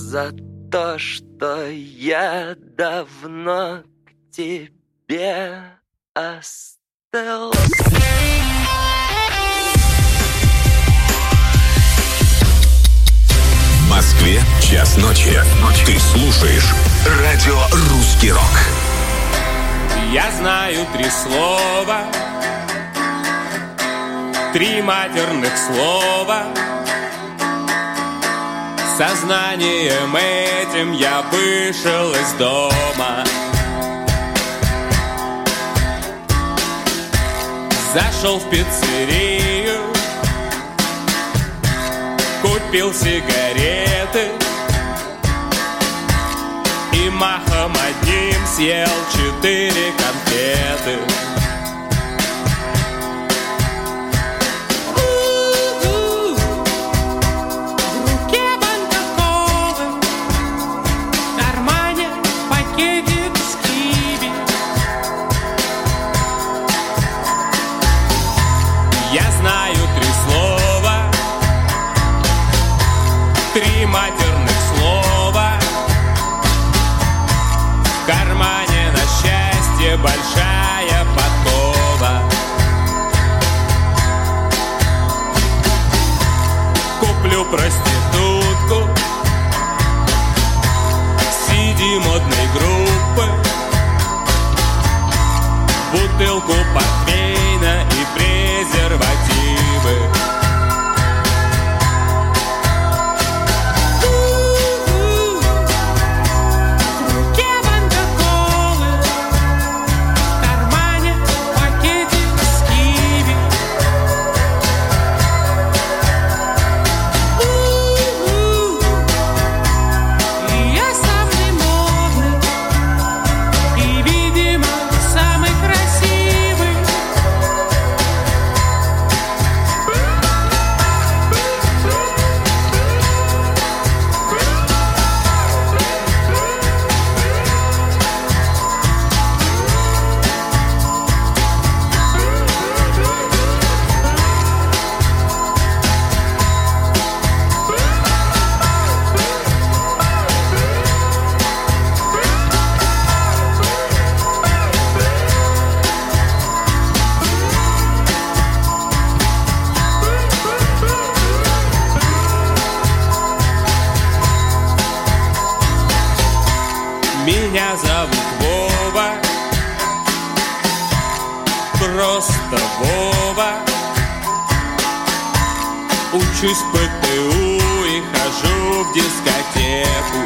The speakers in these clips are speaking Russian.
за то, что я давно к тебе остался. В Москве час ночи. Ты слушаешь радио «Русский рок». Я знаю 3 слова, 3 матерных слова. Сознанием этим я вышел из дома. Зашел в пиццерию, купил сигареты и махом одним съел 4 конфеты. Я знаю 3 слова, 3 матерных слова. В кармане на счастье большая подкова. Куплю проститутку CD модной группы, бутылку портвейна и презервативы. В руке банка колы, в кармане пакетик с киви. И я самый модный, и, видимо, самый красивый. Меня зовут Вова, просто Вова. Учусь в ПТУ и хожу в дискотеку.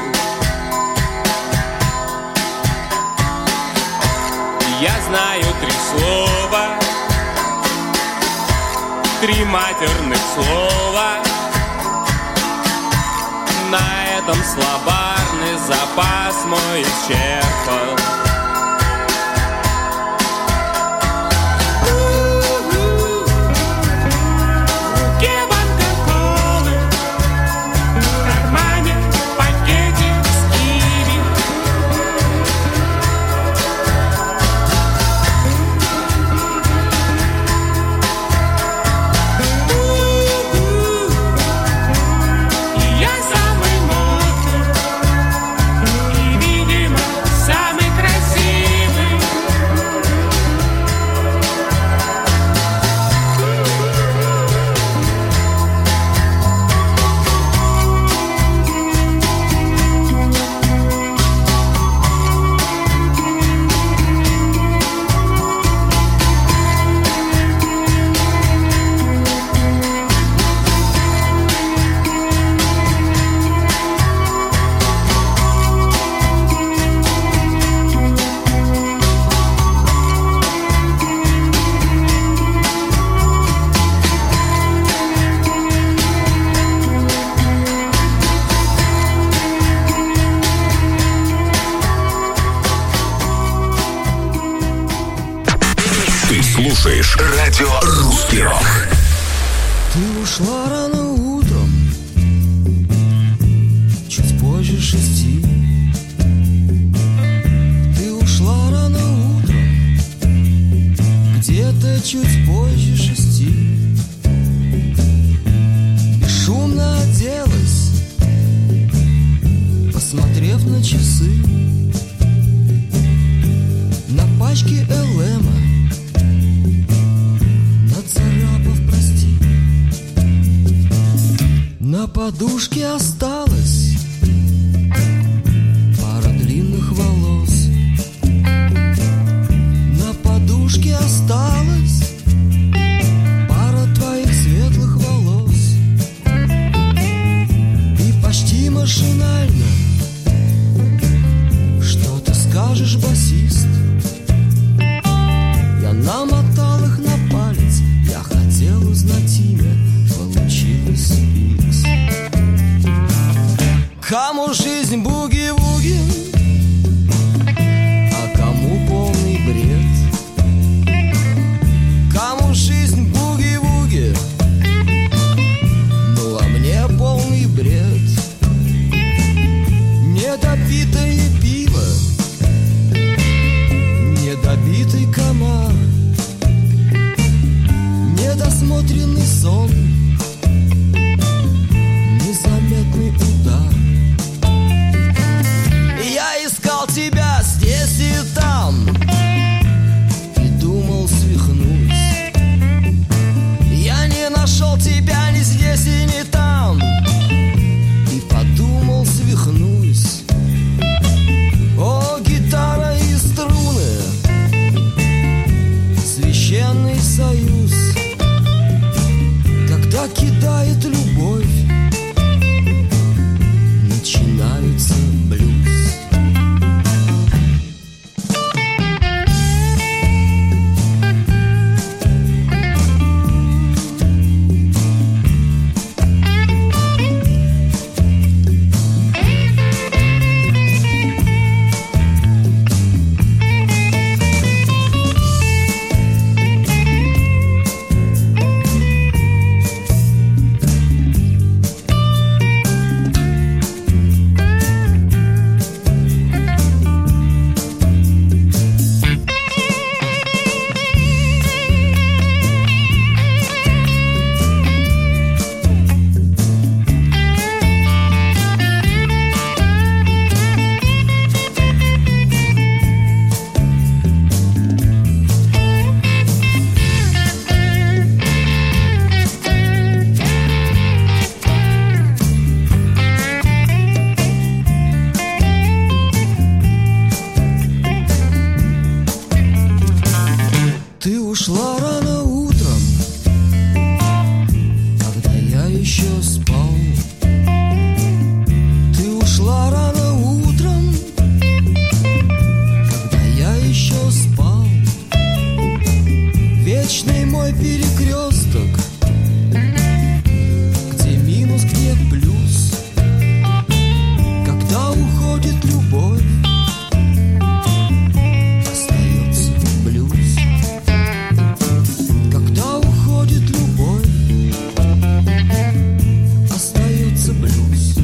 Я знаю 3 слова, 3 матерных слова. На этом словарный запас мой исчерпан. В руке банка колы, в кармане пакетик с киви. И я самый модный, и, видимо, самый красивый. Ты слушаешь радио «Русский рок». Ты ушла рано утром, чуть позже 6. Ты ушла рано утром, где-то чуть позже 6. И шумно оделась, посмотрев на часы, на пачке ЛМа, нацарапав прости. На подушке осталась пара длинных волос. На подушке осталась пара твоих светлых волос. И почти машинально что ты скажешь, басист? Я намотал их на палец, я хотел узнать имя, получилось Икс. Кому жизнь буги-вуги, а кому полный бред. Кому жизнь буги-вуги, ну а мне полный бред. Недопитое пиво, недобитый комар, недосмотренный сон, незаметный удар. Я искал тебя здесь и там и думал, свихнусь. Я не нашел тебя ни здесь и ни там и подумал, свихнусь. О, гитара и струны, священный союз, когда кидает любовь, начинается блюз. Ты ушла рано утром, когда я еще спал. Ты ушла рано утром, когда я еще спал. Вечный мой перекресток, где минус, где плюс. Когда уходит любовь, остается блюз. Когда уходит любовь, остается блюз.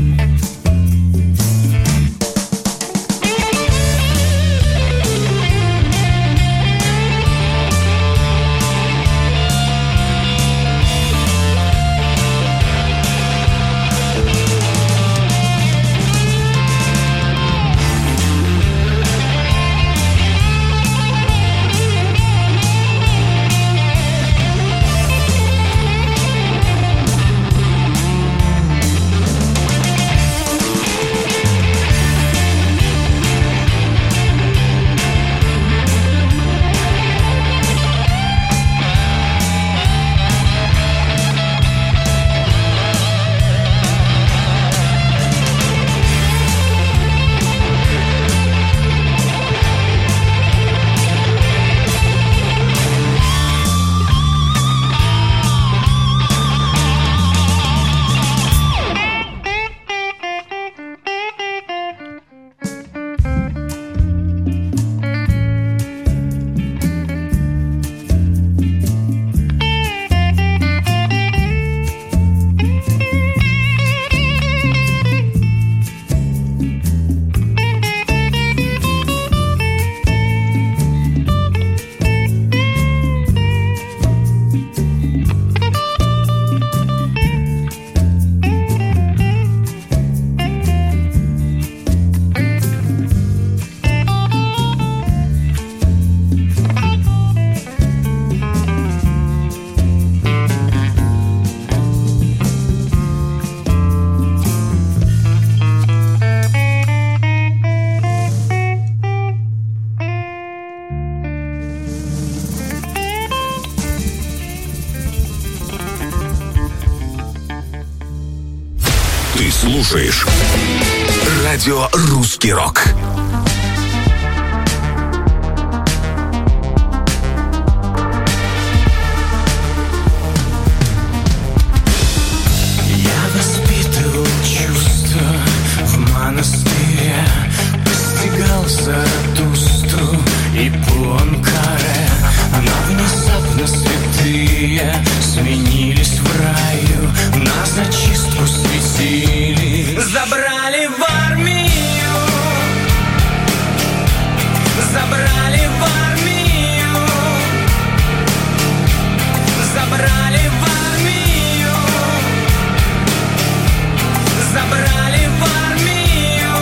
слушаешь радио «Русский рок». Я воспитывал чувства в монастыре, постигал Заратустру и Пуанкаре, но внезапно святые сменились в раю, на зачистку светили. Забрали в армию, забрали в армию, забрали в армию, забрали в армию.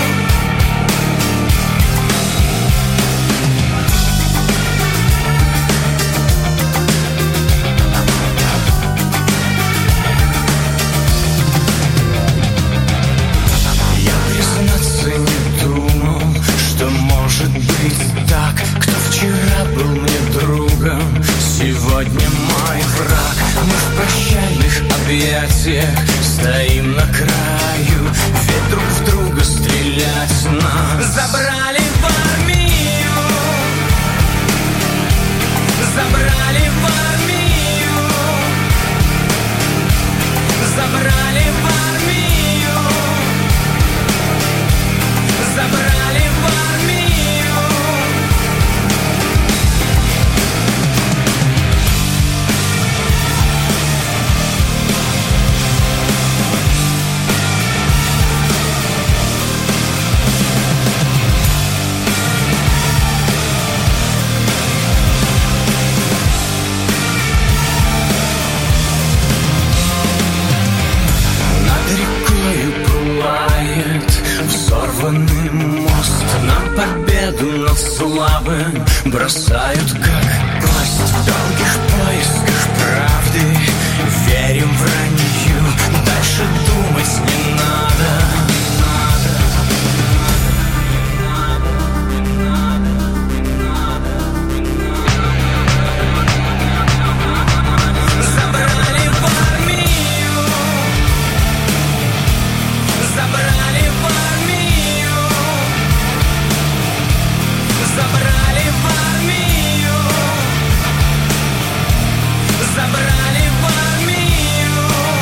Я, признаться, не думал, что может быть так. Кто вчера был мне другом, сегодня мой враг. Мы в прощальных объятиях стоим на краю, ведь друг в друга стрелять нас забрали в армию, забрали в армию, забрали в армию, забрали в армию. Над рекою пылает взорванный мост, на победу над слабым бросают как кость. В долгих поисках правды верим вранью, дальше думать не надо. Забрали в армию, забрали в армию, забрали в армию, забрали в армию.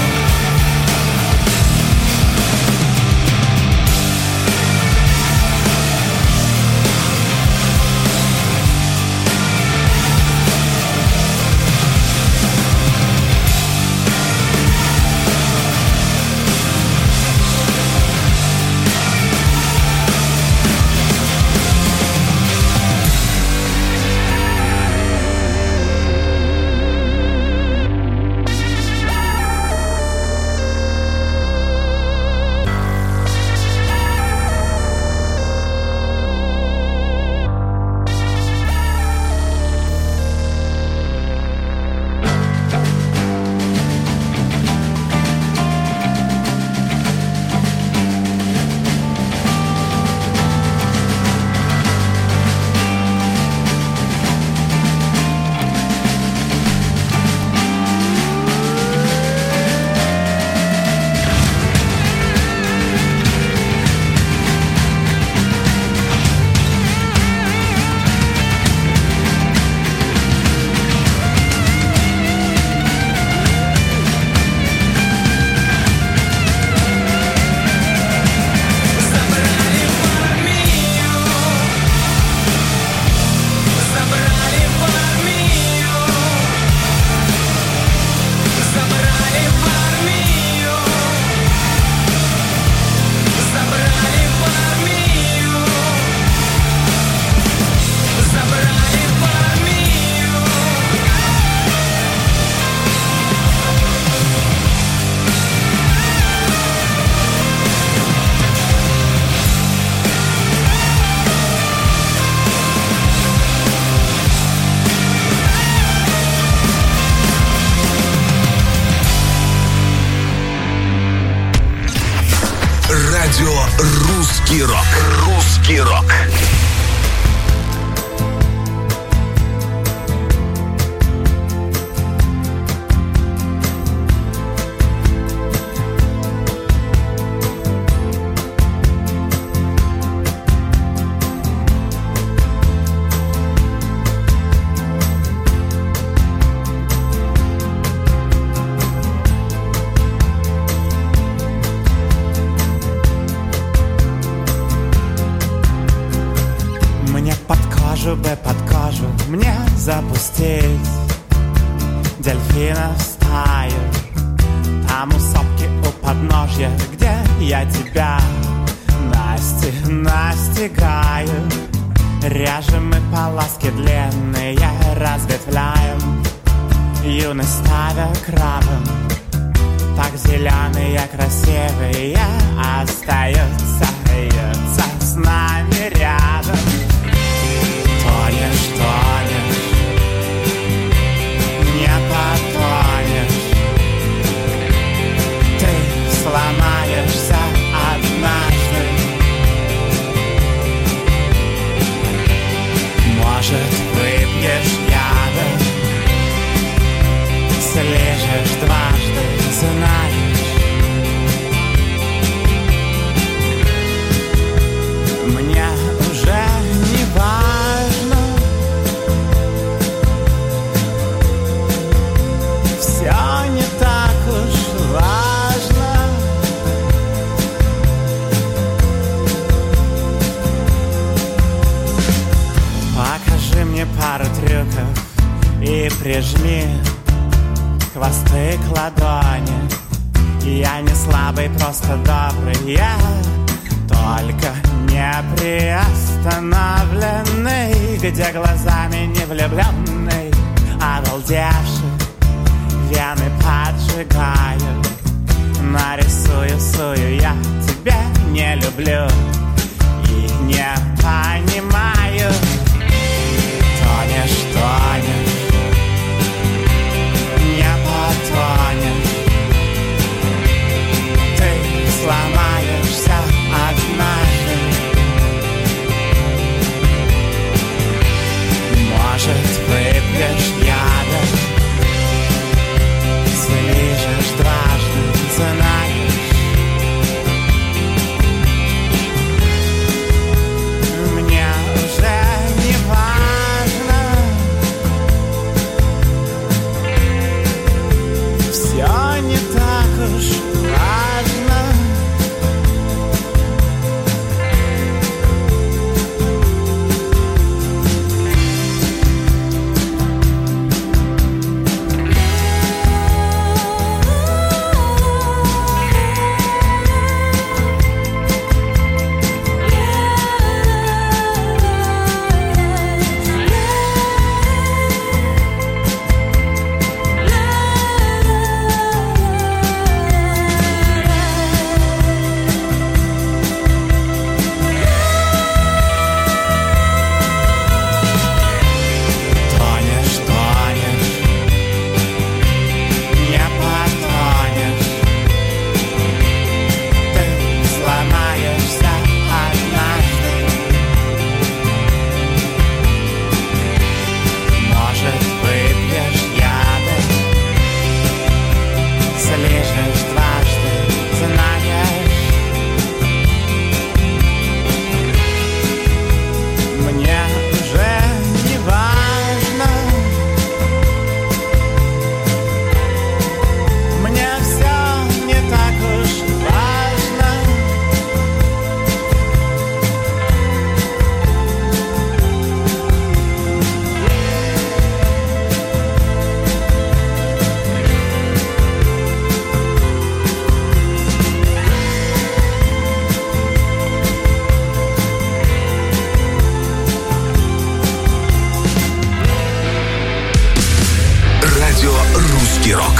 Радио «Русский рок». «Русский рок». Душу бы под кожу мне запустить, дельфина в стаю, там у сопки у подножья, где я тебя настигаю. Режем мы полоски длинные, разветвляем, юность ставя крабом. Так зеленые, красивые остаются с нами рядом. Тонешь, тонешь, не потонешь. Ты сломаешься однажды. Может, выпьешь яда, слежешь дважды, знаешь. Мне уже не важно, все не так уж важно. Покажи мне пару трюков и прижми хвосты к ладони. Я не слабый, просто добрый, я только не приостановленный, где глазами не влюбленный, обалдевший, вены поджигаю. Нарисую, сую, я тебя не люблю и не понимаю. Тонешь, тонешь, не потонешь. Ты сломаешься однажды. Может, выпьешь яда, слижешь дважды, знаешь. Мне уже не важно, все не так уж важно. «Русский рок».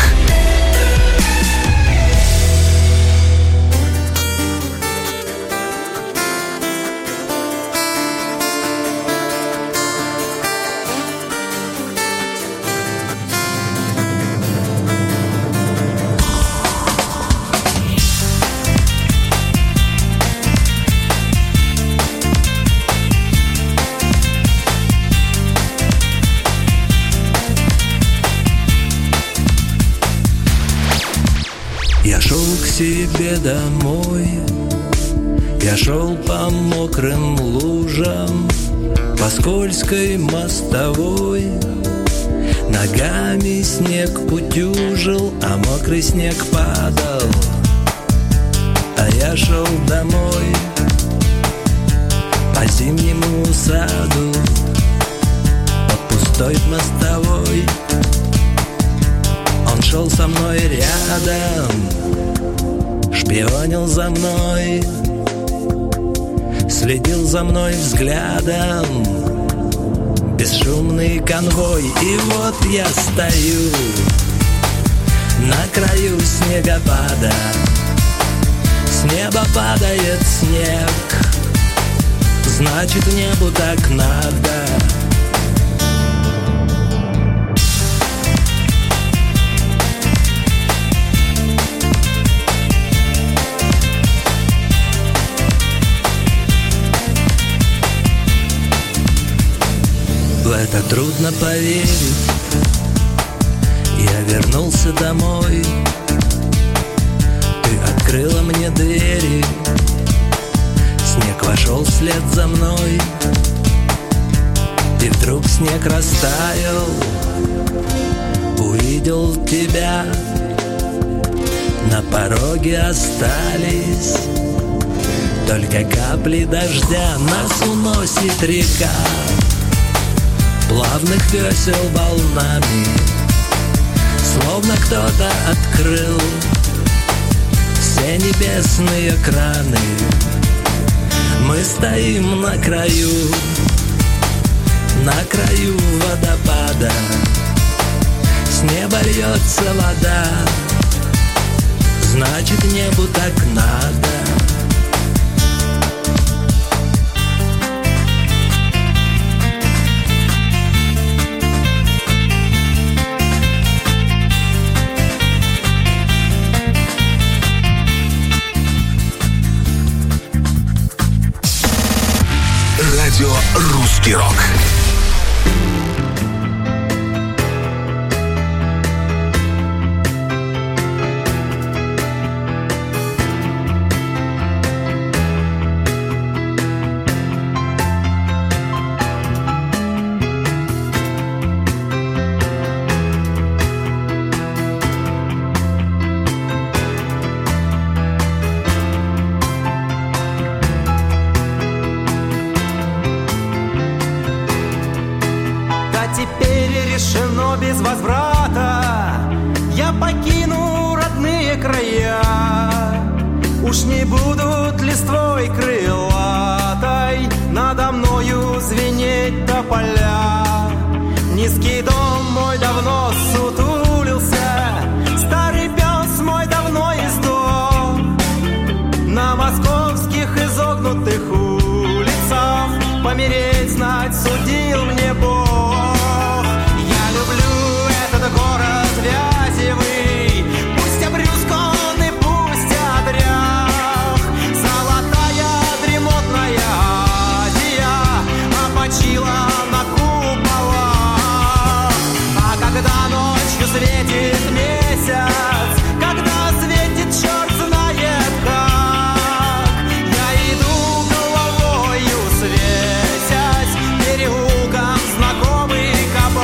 Я шел к себе домой, я шел по мокрым лужам, по скользкой мостовой. Ногами снег утюжил, а мокрый снег падал. А я шел домой по зимнему саду, пустой мостовой. Он шел со мной рядом, шпионил за мной, следил за мной взглядом. Бесшумный конвой, и вот я стою на краю снегопада. С неба падает снег, значит, небу так надо. В это трудно поверить. Я вернулся домой. Ты открыла мне двери. Снег вошел вслед за мной. И вдруг снег растаял. Увидел тебя. На пороге остались только капли дождя. Нас уносит река плавных весел волнами, словно кто-то открыл все небесные краны. Мы стоим на краю водопада. С неба льется вода, значит, небу так надо. Радио «Русский рок». Без возврата я покину родные края. Уж не будут листвой крылатой надо мною звенеть тополя. Низкий дом мой давно сутулился, старый пес мой давно издох. На московских изогнутых улицах помереть знать судил мне Бог. Город Вязевый, пусть обрюзг он и пусть отрях. Золотая дремотная Азия опочила на куполах. А когда ночью светит месяц, когда светит черт знает как, я иду головою свесясь переулком знакомый кабак.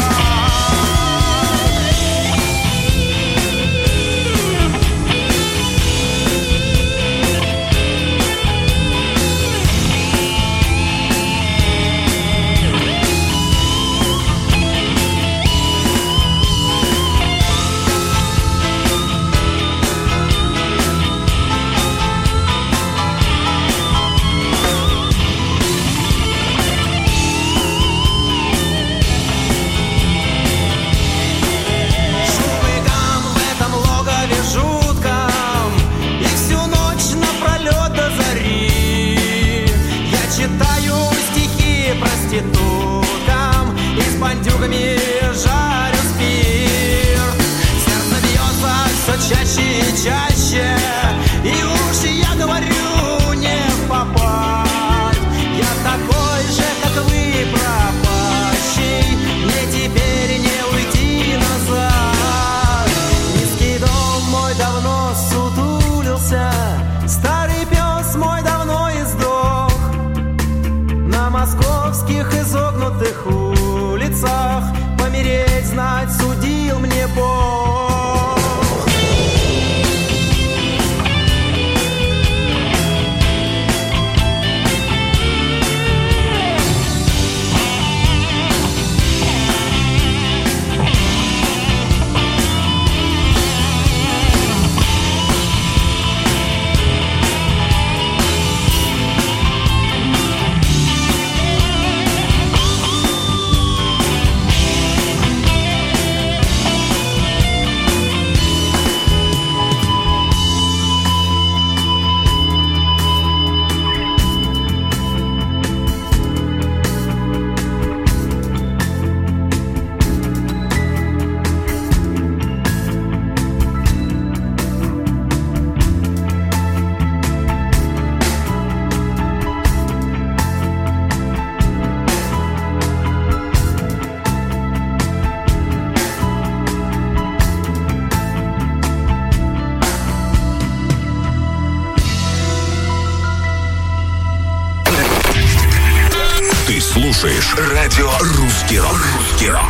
слушаешь радио «Русский рок». «Русский рок».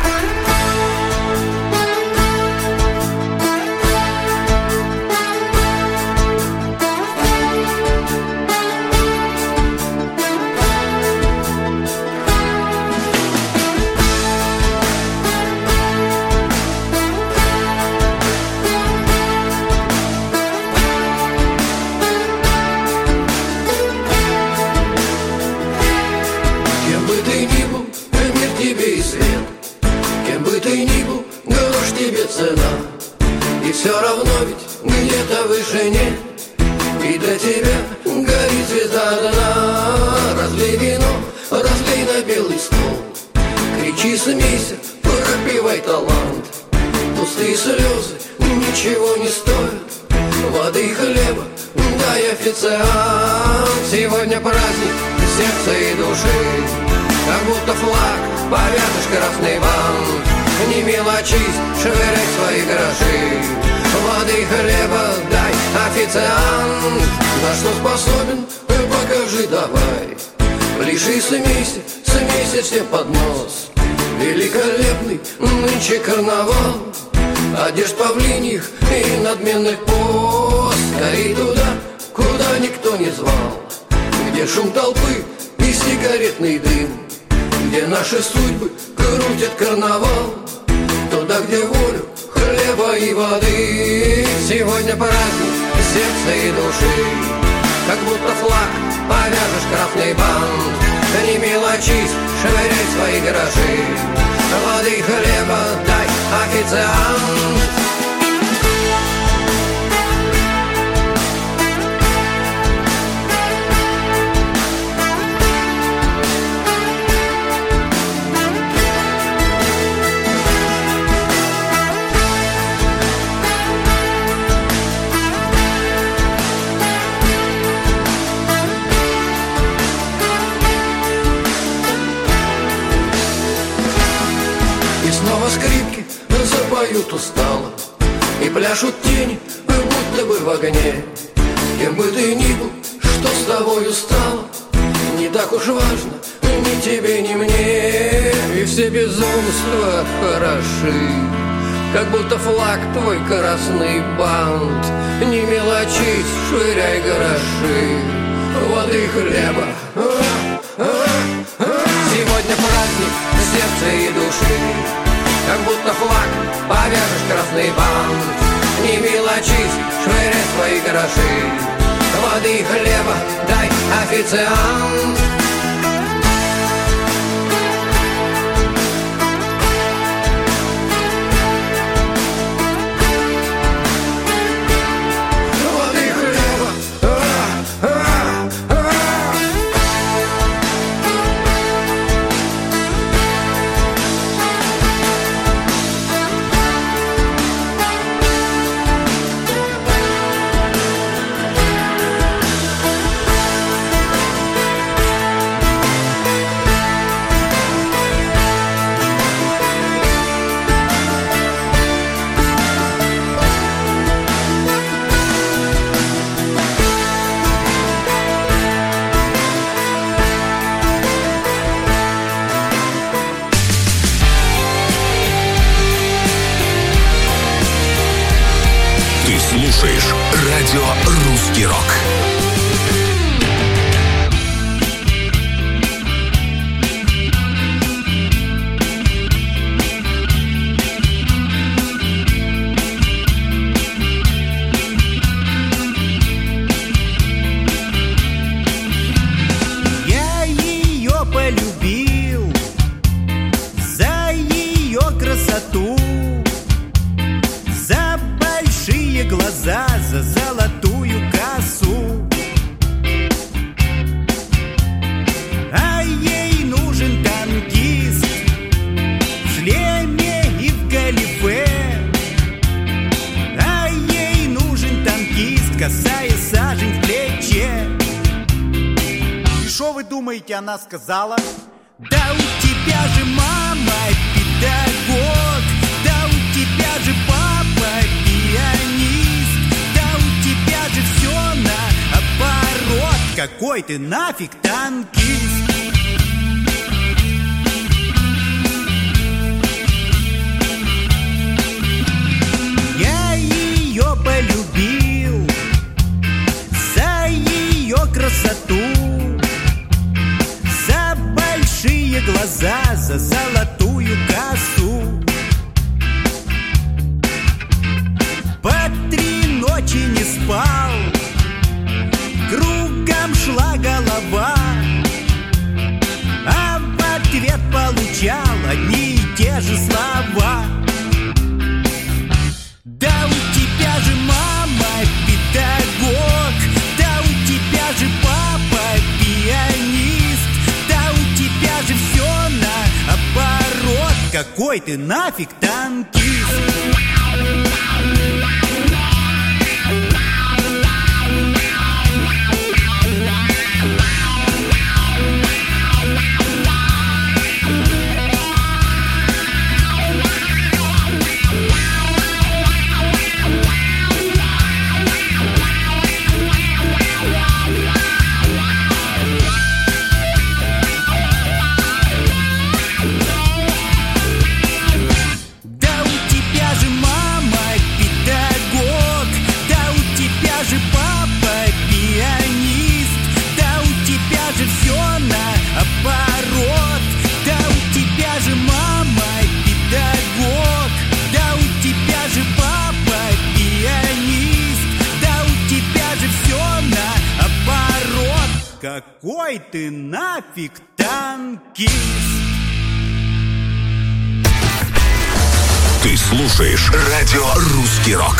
И все равно ведь где-то выше нет, и для тебя горит звезда одна. Разлей вино, разлей на белый стол, кричи, смейся, пропивай талант. Пустые слезы ничего не стоят, воды и хлеба дай, официант. Сегодня праздник сердца и души, как будто флаг повяжешь красный бант. Не мелочись, швыряй свои гроши, воды и хлеба дай, официант. На что способен, покажи давай, лишь и смейся, смейся всем под нос. Великолепный нынче карнавал, одежд павлиньих и надменных поз. Скорей туда, куда никто не звал, где шум толпы и сигаретный дым, где наши судьбы крутят карнавал. Туда, где волю, хлеба и воды. Сегодня праздник сердца и души, как будто флаг повяжешь красный бант. Не мелочись, швыряй свои гроши, воды и хлеба дай, официант. Скрипки запоют устало, и пляшут тени, будто бы в огне. Кем бы ты ни был, что с тобою стало, не так уж важно ни тебе, ни мне. И все безумства хороши, как будто флаг твой красный бант. Не мелочись, швыряй гроши, воды и хлеба. Сегодня праздник сердца и души, как будто флаг повяжешь красный бант. Не мелочись, швыряй свои гроши, воды и хлеба дай, официант. Воды и хлеба. Слушаешь радио «Русский рок». Я ее полюбил за ее красоту, за большие глаза, за золотую косу. А ей нужен танкист в шлеме и в галифе. А ей нужен танкист, косая сажень в плече. И шо вы думаете, она сказала? Да у тебя же мама педагог, да у тебя же папа пианист, да у тебя же все наоборот. Какой ты нафиг танкист? за золотую косу. По 3 ночи не спал, кругом шла голова, а в ответ получал одни и те же слова. Да у тебя же мама педагог, да у тебя же папа пианист, да у тебя же все наоборот. Какой ты нафиг танкист? Какой ты нафиг танкист? Ты слушаешь радио «Русский рок».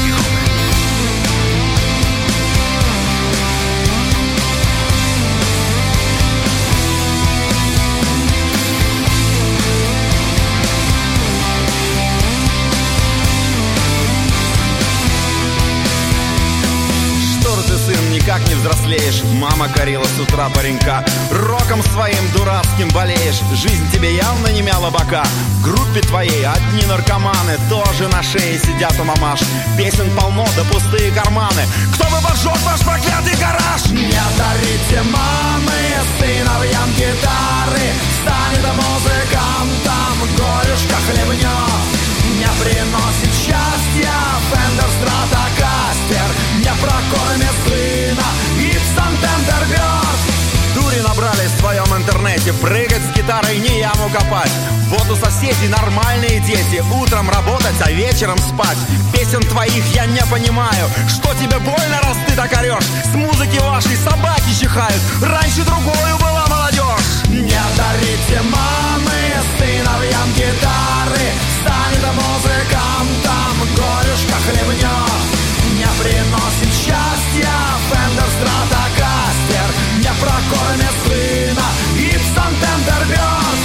Никак не взрослеешь, мама корила с утра паренька. Роком своим дурацким болеешь, жизнь тебе явно не мяла бока. В группе твоей одни наркоманы, тоже на шее сидят у мамаш. Песен полно, да пустые карманы. Кто бы поджег ваш проклятый гараж? Не дарите мамы сыновьям гитары, станет музыкантом, горюшка хлебнет. Не приносит счастья Фендер Стратокастер, не прокормит сына Ипсон Тендерберт. Дури набрались в своем интернете, прыгать с гитарой не яму копать. Вот у соседей нормальные дети, утром работать, а вечером спать. Песен твоих я не понимаю, что тебе больно, раз ты так орешь. С музыки вашей собаки чихают, раньше другою была молодежь. Не дарите мамы сыновьям гитары, станет музыкантом, горюшка хлебнет. Не приносит счастья Фендер Стратокастер, не прокормит сына Ипсон Тендерберт.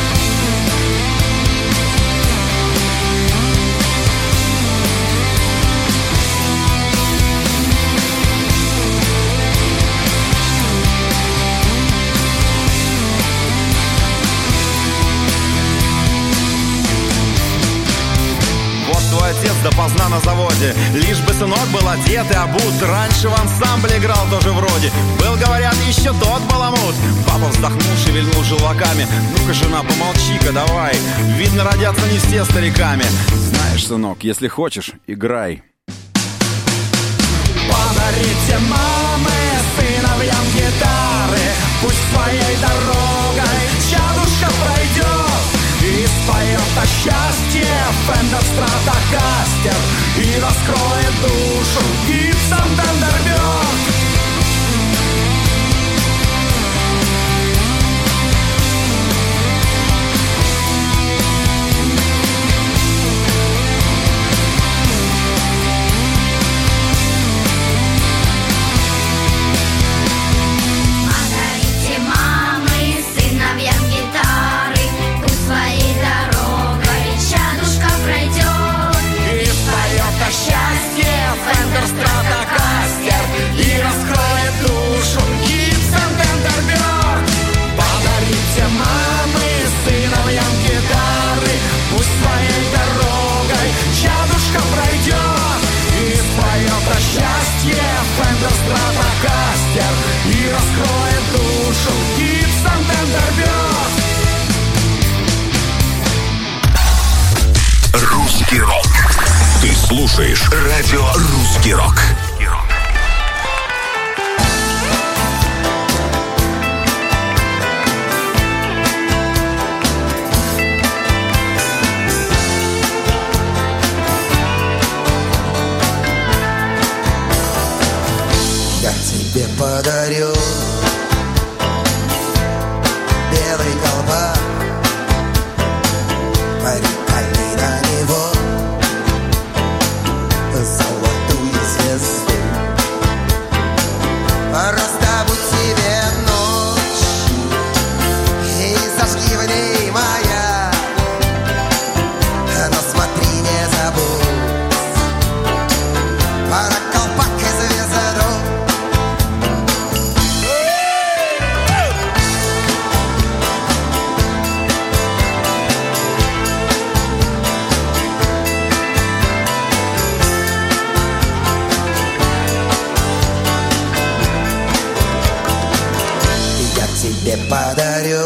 Твой отец допоздна на заводе, лишь бы сынок был одет и обут. Раньше в ансамбле играл тоже вроде, был, говорят, еще тот баламут. Папа вздохнул, шевельнул желваками. Ну-ка, жена, помолчи-ка, давай. Видно, родятся не все стариками. Знаешь, сынок, если хочешь, играй. Подарите мамы сыновьям гитары, пусть своей дорогой чадушка пройдет и споет о счастье Фендер Стратокастер и раскроет душу Ипсон Тендерберт. Подарите мамы сыновьям гитары, пусть своей дорогой чадушка пройдет и споет о счастье Фендер Стратокастер и раскроет душу Ипсон Тендерберт. Подарите мамы сыновьям гитары, пусть своей дорогой чадушка пройдет и споет о счастье Фендер Стратокастер и раскроет душу Ипсон Тендерберт. Русский рок. Ты слушаешь радио «Русский рок». подарю белый колпак, приколи на него золотую звезду. Раздобудь себе ночь и зажги в ней маяк, но смотри, не забудь про колпак и звезду. Тебе подарю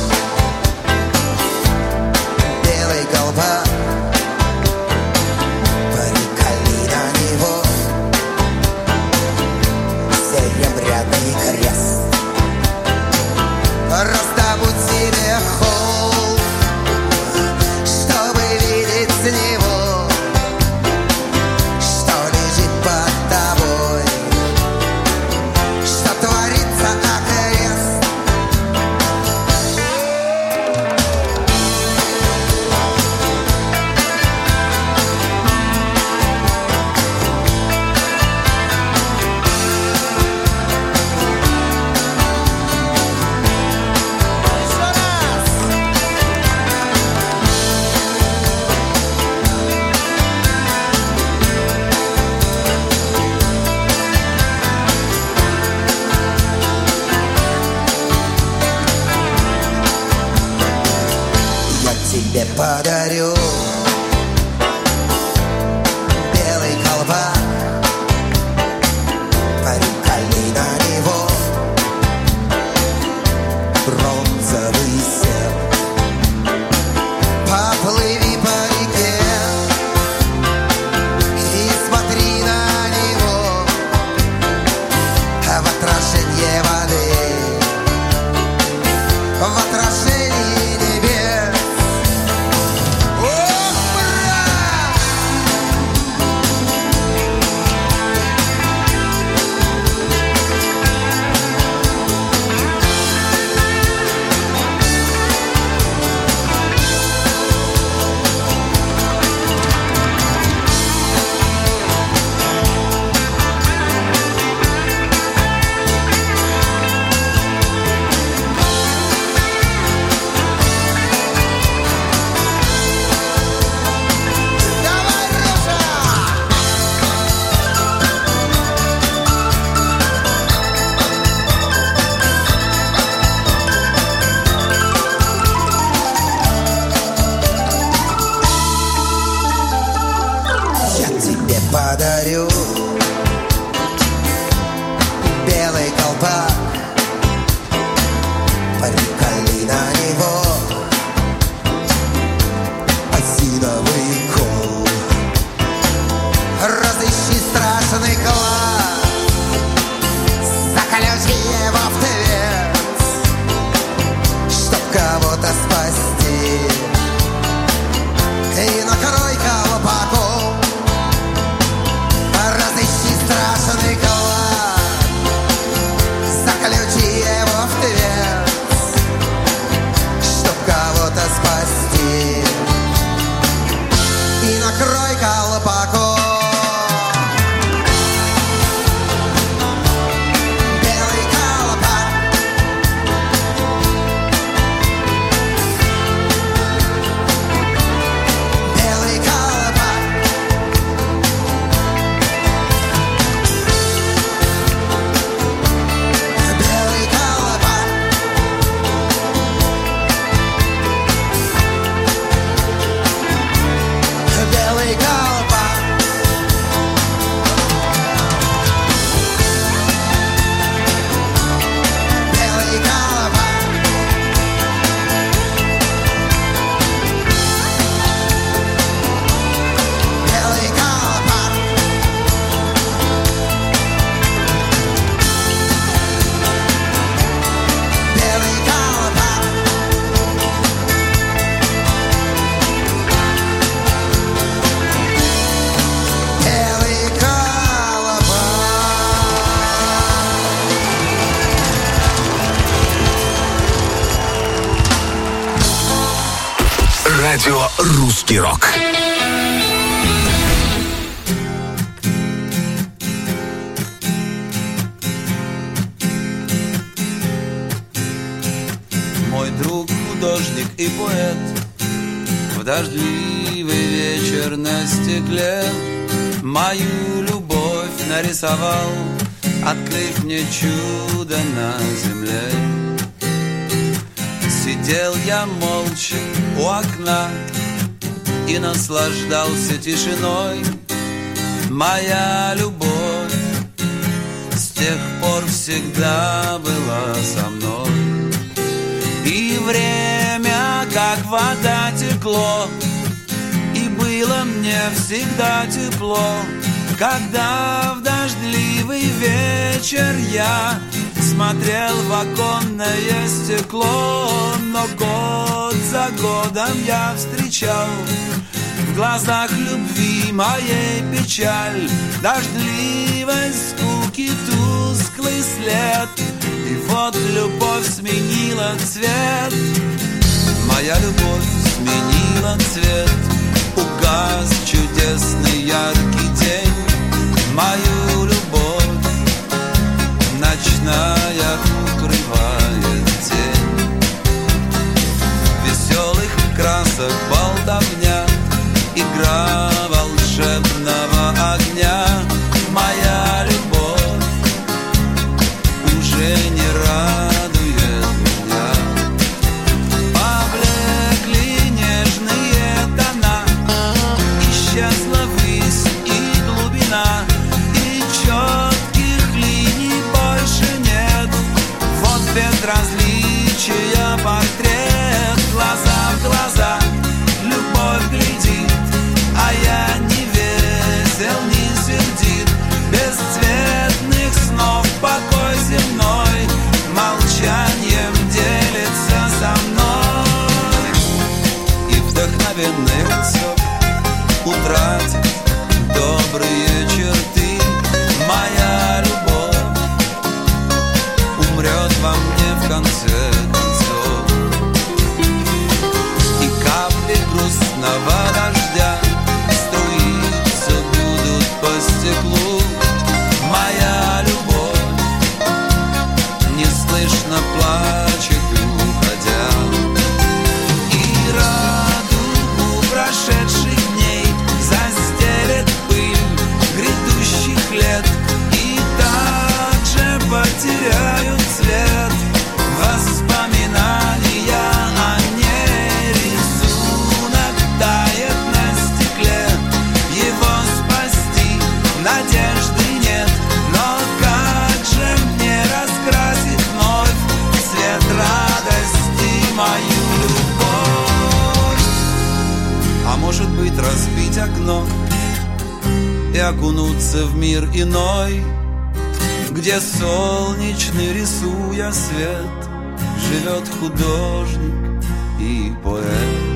белый колпак, приколи на него серебряный крест. Раздобудь себе холм, чтобы видеть с него, что лежит под тобой, что творится окрест. Тебе подарю белый колпак, приколи на него бронзовый серп. Поплыви по реке и смотри на него в отражение воды, в отражении небес. Подарю белый колпак, приколи на него осиновый кол. Разыщи страшный клад, заключи его в твердь, чтоб кого-то спасти, и накрой колпаком. Радио «Русский рок». Мой друг, художник и поэт, в дождливый вечер на стекле мою любовь нарисовал, открыв мне чудо на земле. Сидел я молча у окна и наслаждался тишиной. Моя любовь с тех пор всегда была со мной. И время, как вода, текло, и было мне всегда тепло, когда в дождливый вечер я смотрел в оконное стекло. Но год за годом я встречал в глазах любви моей печаль, дождливость, скуки, тусклый след. И вот любовь сменила цвет, моя любовь сменила цвет. Угас чудесный яркий день, мою любовь ночная укрывает тень. Веселых красок болтовня, игра волшебного огня. Моя любовь уже не радует меня. Поблекли нежные тона, исчезла высь и глубина, и четких линий больше нет. Вот безразличия портрет, глаза в глаза любовь глядит, а я не весел, не сердит. Бесцветных снов покой земной молчанием делится со мной. И вдохновенный лицо утратит добрые черты. Моя любовь умрет во мне в конце концов. И капли грустного дождя струиться будут по стеклу. Моя любовь неслышно плачет, уходя. И радугу прошедших дней застелет пыль грядущих лет, и также потеряют цвет воспоминания о ней. Рисунок тает на стекле, его спасти надежды нет. Но как же мне раскрасить вновь цвет радости мою любовь? А может быть, разбить окно и окунуться в мир иной, где солнечный, рисуя свет, живет художник и поэт.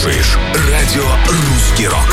слушаешь радио «Русский рок».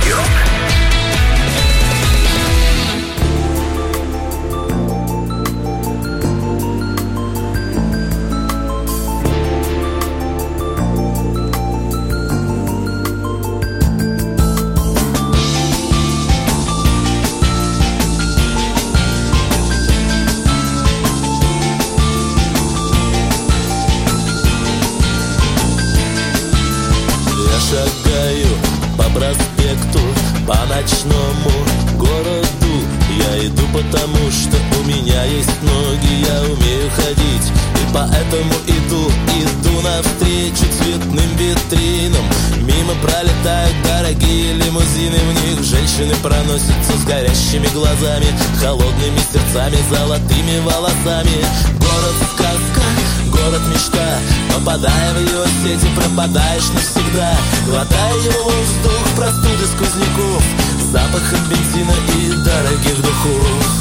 По ночному городу я иду, потому что у меня есть ноги, я умею ходить, и поэтому иду навстречу цветным витринам. Мимо пролетают дорогие лимузины, в них женщины проносятся с горящими глазами, холодными сердцами, золотыми волосами. Город-сказка, город-мечта, попадая в его сети, пропадаешь навсегда. Глотая его воздух, простуды сквозняков, запахом бензина и дорогих духов.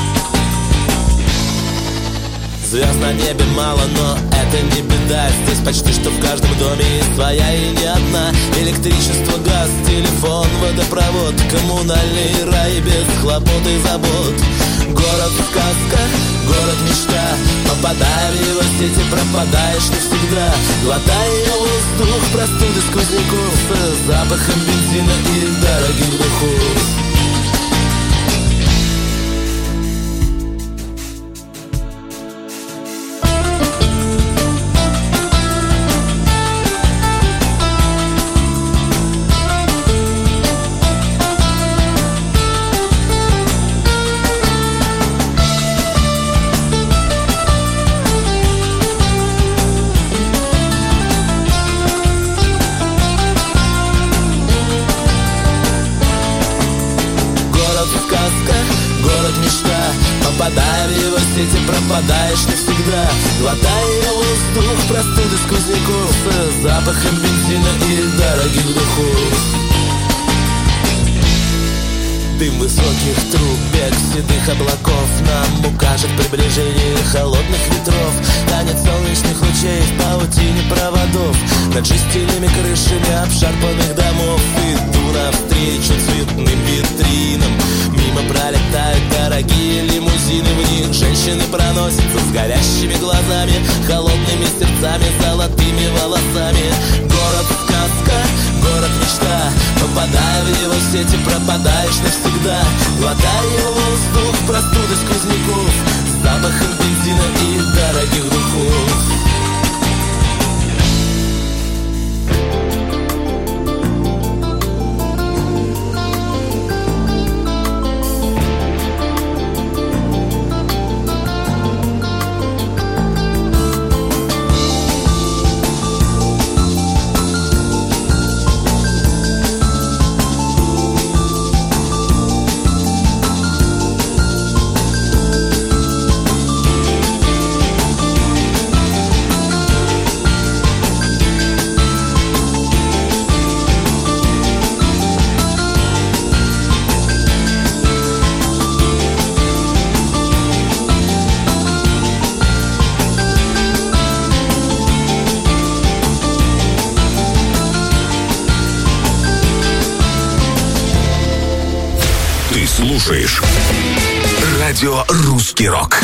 Звезд на небе мало, но это не беда. Здесь почти что в каждом доме есть своя и не одна. Электричество, газ, телефон, водопровод, коммунальный рай без хлопот и забот. Город-сказка, город-мечта, попадая в его сети, пропадаешь навсегда. Глотая воздух, простуды сквозняков, с запахом бензина и дорогих духов. Попадая в его сети, пропадаешь навсегда. Глотая воздух, простуды сквозняков, с запахом бензина и дорогих духов. Дым высоких труб, бег седых облаков нам укажет приближение холодных ветров. Танец солнечных лучей в паутине проводов, над жестяными крышами обшарпанных домов. Иду навстречу цветным витринам, мимо пролетают дорогие лимузины, в них женщины проносятся с горящими глазами, холодными сердцами, золотыми волосами. Город-сказка, город-мечта, попадая в его сети, пропадаешь навсегда. Глотая воздух, простуды сквозняков, с запахом бензина и дорогих духов. Слушаешь радио «Русский рок».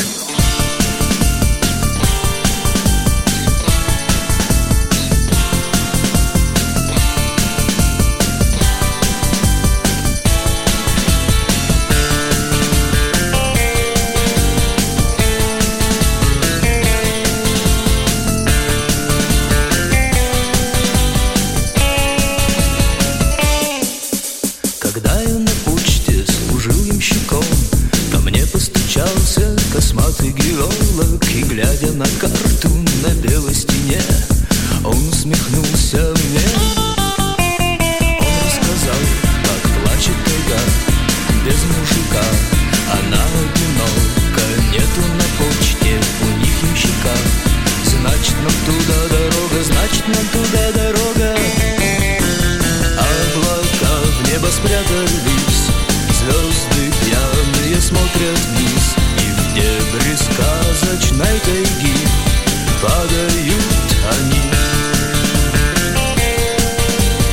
Косматый геолог, и глядя на карту на белой стене, он усмехнулся мне. Он рассказал, как плачет тайга без мужика. Она одинока, нету на почте у них ямщика. Значит, нам туда дорога, значит, нам туда дорога. Облака в небо спрятались, звезды пьяные смотрят вниз. Дебри сказочной тайги падают они.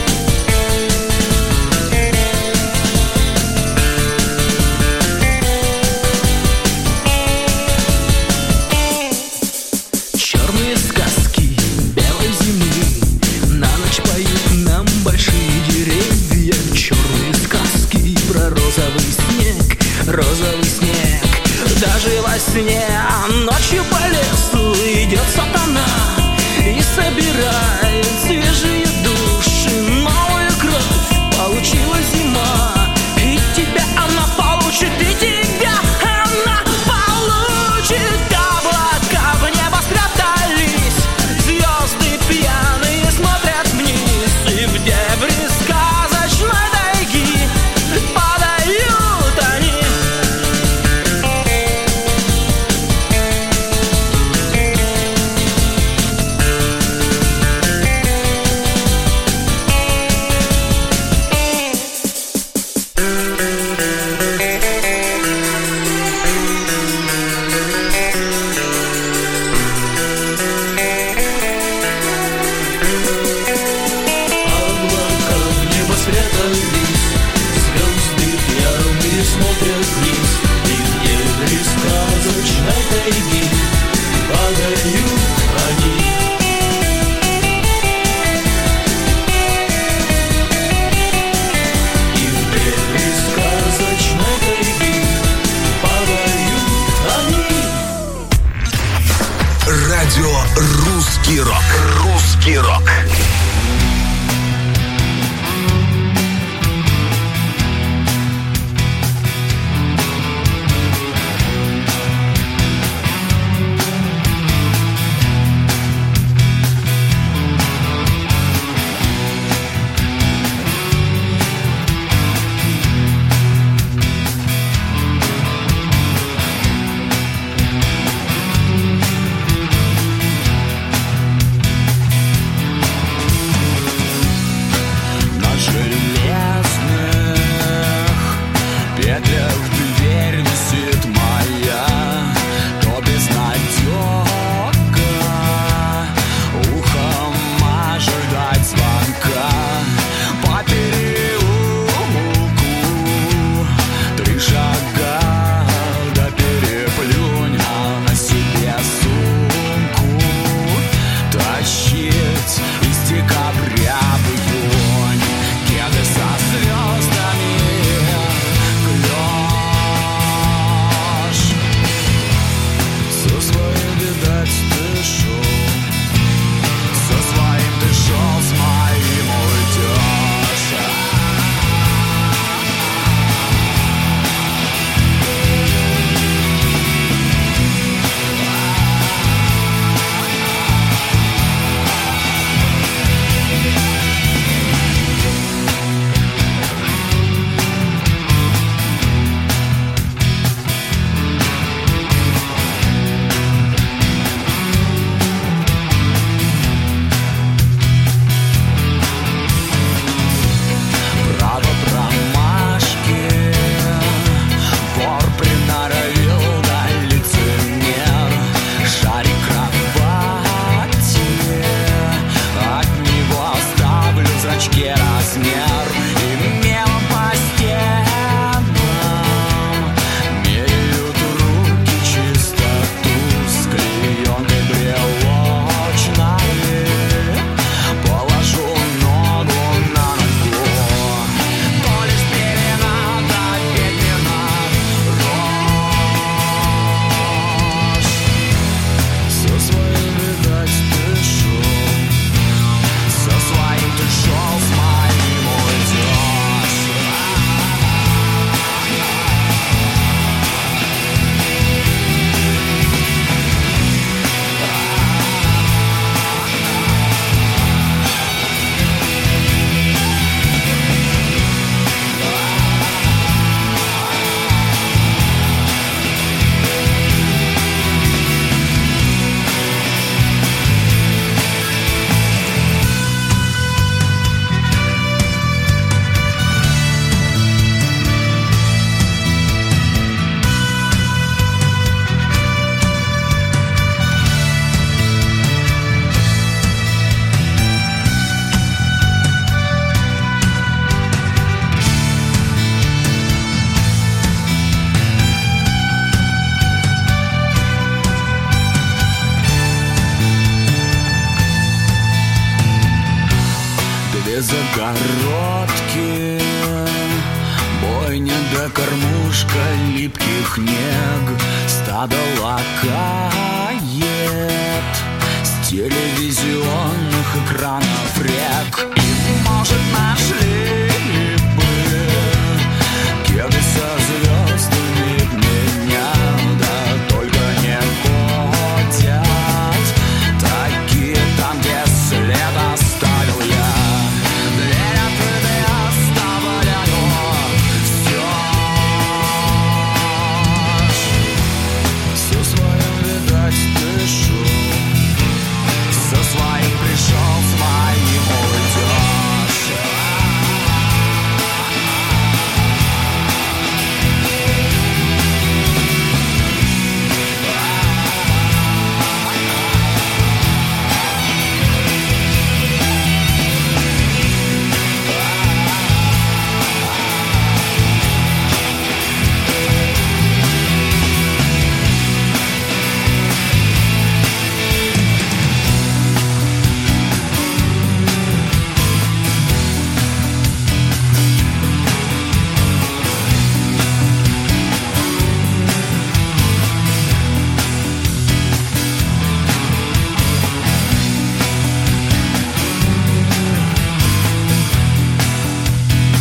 Радио «Русский рок». «Русский рок». загородки, бойня да кормушка, липких нег, стадо локаций.